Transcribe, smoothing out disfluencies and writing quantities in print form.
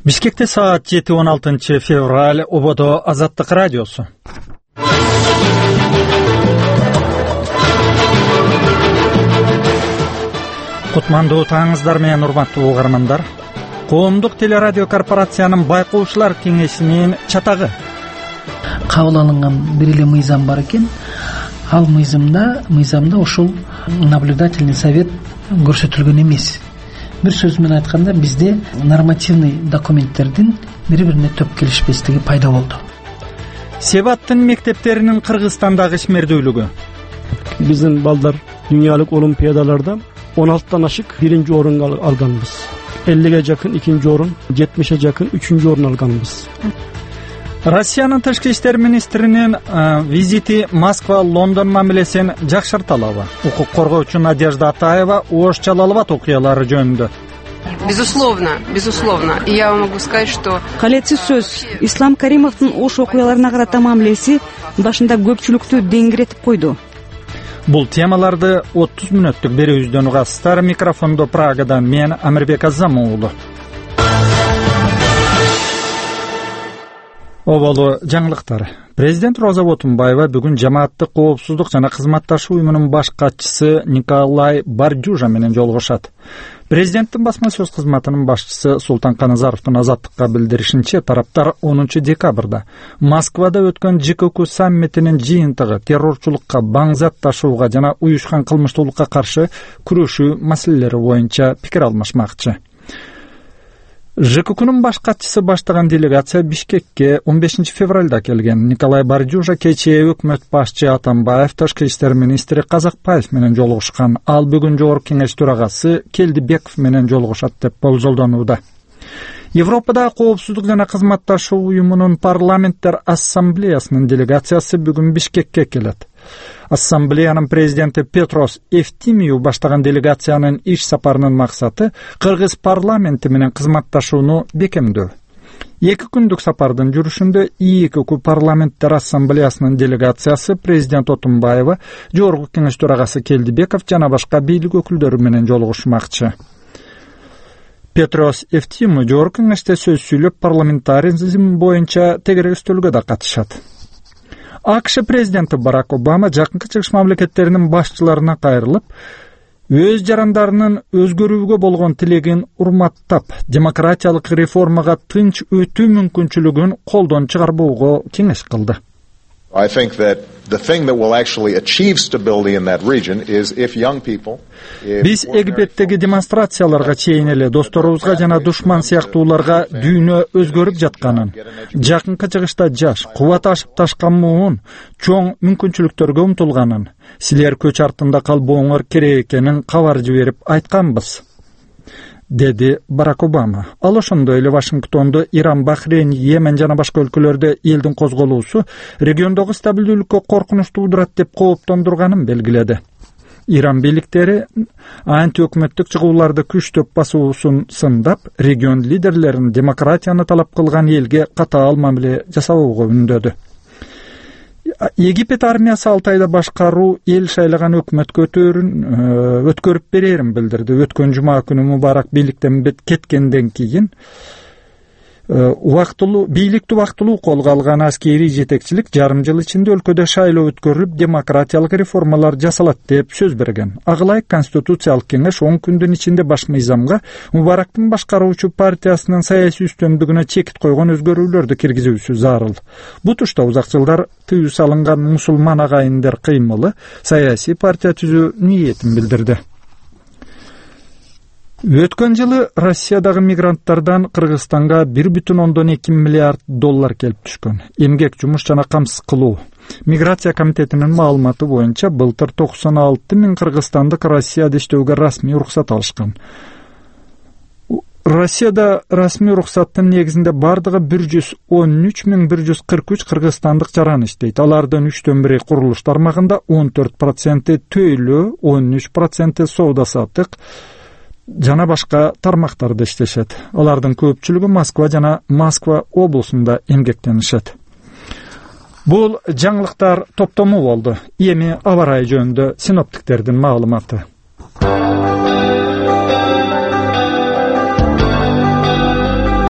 Бишкекте саат 7-16 февраль, ободо Азаттык радиосу. Кутмандуу таңыңыздар менен урматтуу угармандар. Коомдук телерадио корпорациянын байкоочулар кеңешинин чатагы. Кабыл алынган бир эле мыйзам бар экен. Ал мыйзамда ошол наблюдательный совет көрсөтүлгөн эмес. Бир сөз менен айтканда, бизде нормативный документтердин бири-бирине төп келишпестиги пайда болду. Себаттын мектептеринин Кыргызстандагы ишмердүүлүгү. Биздин балдар дүйнөлүк олимпиадаларда 16-тан ашык 1-ci орун алганбыз. 50-ге жакын 2-ci орун, 70-e жакын 3-ci орун алганбыз. Россиянын тышкы иштер министринин визити Москва, Лондон мамилесин жакшырталабы? Укук коргоочу Надежда Атаева Ош Жалалабад окуялары жөнүндө. Безусловно. И я вам могу сказать, что... Калетсиз сөз, Ислам Каримовдун Ош окуяларына карата мамилеси башында көпчүлүктү деңиретип койду. Бул темаларды 30 мүнөттүк берүүбүздөн угасыздар. Микрофондо Прагадан мен Амирбек Азамуулу. Оболу жаңылыктар. Президент Роза Отунбаева бүгүн жамааттык коопсуздук жана кызматташуу уюмунун баш катчысы Николай Бардюжа менен жолугушат. Президенттин басма сөз кызматынын башчысы Султан Каназаровдун Азаттыкка билдиришинче, тараптар 10 декабрда Москвада өткөн ЖКК саммитинин жыйынтыгы террорчулукка, баңзат ташууга жана уюшкан кылмыштуулукка каршы күрөшүү маселелери боюнча пикир алмашмакчы. ЖККнын баш катчысы баштаган делегация Бишкекке 15 февралда келген. Николай Бардюжа кечээ өкмөт башчы Атамбаев, тышкы иштер министри Казакбаев менен жолугушкан. Ал бүгүн жогорку кеңеш төрагасы Келдибеков менен жолугушат деп болжолдонууда. Европада коопсуздук жана кызматташуу уюмунун парламенттер ассамблеясынын делегациясы бүгүн Бишкекке келет. Ассамблеянын президенти Петрос Евтимиев баштаган делегациянын иш сапарынын максаты Кыргыз парламенти менен кызматташууну бекемдөө. 2 күндүк сапардын жүрүшүндө ИКК парламенттер ассамблеясынын делегациясы президент Отунбаева, жогорку кеңеш төрагасы Келдибеков жана башка бийлик өкүлдөрү менен жолугушмакчы. Петрос Евтимиев жогорку кеңеште сөз сүйлөп, парламентаризм боюнча тегерек өстөлгө да катышат. АКШ президенти Барак Обама жакынкы чыгыш мамлекеттеринин башчыларына кайрылып, өз жарандарынын өзгөрүүгө болгон тилегин урматтап, демократиялык реформага тынч өтүү мүмкүнчүлүгүн колдон чыгарбоого кеңеш кылды. I think that the thing that will actually achieve stability in that region is if young people... Биз Египеттеги демонстрацияларга чейин эле досторубузга жана душман сыяктууларга дүйнө өзгөрүп жатканын, жакынкы чыгышта жаш, кубат ашып ташкан муун, чоң мүмкүнчүлүктөргө умтулганын, силер көч артында калбооңор керек экенин кабар жиберип айтканбыз, деди Барак Обама. Ал ошондой эле Вашингтондо Иран, Бахрейн, Йемен жана башка өлкөлөрдө элдин козголуусу региондогу стабилдүүлүккө коркунуч туудурат деп кооптондурганын белгиледи. Иран бийликтери антиөкмөттүк чыгууларды күчтөп басуусун сындап, регион лидерлерин демократияны талап кылган элге катаал мамиле жасабоого үндөдү. Египет армиясы 6 айда башкаруу эл шайлаган өкмөткө өткөрүп берерин билдирди. Өткөн жума күнү Мубарак бийликтен кеткенден кийин бийликти убактылуу колго алган аскерий жетекчилик жарым жыл ичинде өлкөдө шайлоо өткөрүлүп, демократиялык реформалар жасалат деп сөз берген. Агылай конституциялык кеңеш 10 күндүн ичинде баш мыйзамга Мубарактын башкаруучу партиясынын саясий үстөмдүгүнө чекит койгон өзгөрүүлөрдү киргизүүсү зарыл. Бу тушта узак жылдар тыюу салынган мусулман агайындар кыймылы саясий партия түзүү ниетин билдирди. Өткөн жылы Россиядагы мигранттардан Кыргызстанга 1,2 миллиард доллар келип түшкөн. Эмгек, жумуш жана камсыз кылуу. Миграция комитетинин маалыматы боюнча былтыр 96 миң кыргызстандык Россияда иштөөгө расмий уруксат алышкан. Россияда расмий уруксаттын негизинде бардыгы 113.143 кыргызстандык жаран иштейт. Алардын 3/1 курулуш тармагында 14% төйлөө, 13% соода-саттык жана башка тармактарда иштешет. Алардын көпчүлүгү Москва жана Москва облусунда эмгектенишет. Бул жаңылыктар топтому болду. Эми аба ырайы жөнүндө синоптиктердин маалыматы.